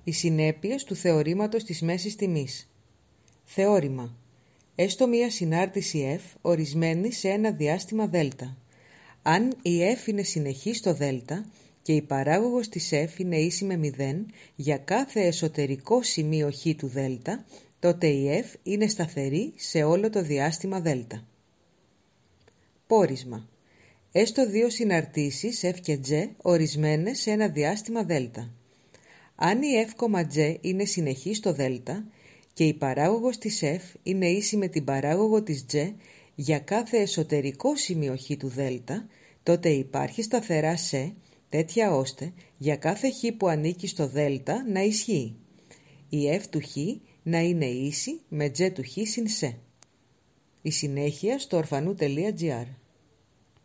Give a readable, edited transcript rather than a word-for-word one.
Οι συνέπειες του θεωρήματος της μέσης τιμής. Θεώρημα. Έστω μία συνάρτηση F ορισμένη σε ένα διάστημα δ. Αν η F είναι συνεχή στο δ και η παράγωγος της F είναι ίση με 0 για κάθε εσωτερικό σημείο χ του δ, τότε η F είναι σταθερή σε όλο το διάστημα δ. Πόρισμα. Έστω δύο συναρτήσεις F και G ορισμένες σε ένα διάστημα δ. Αν η F, είναι συνεχή στο δ και η παράγωγος της F είναι ίση με την παράγωγο της G για κάθε εσωτερικό σημείο χ του δ, τότε υπάρχει σταθερά σε, τέτοια ώστε για κάθε χ που ανήκει στο δ να ισχύει. Η F του χ να είναι ίση με G του χ συν σε. Η συνέχεια στο orphanou.gr.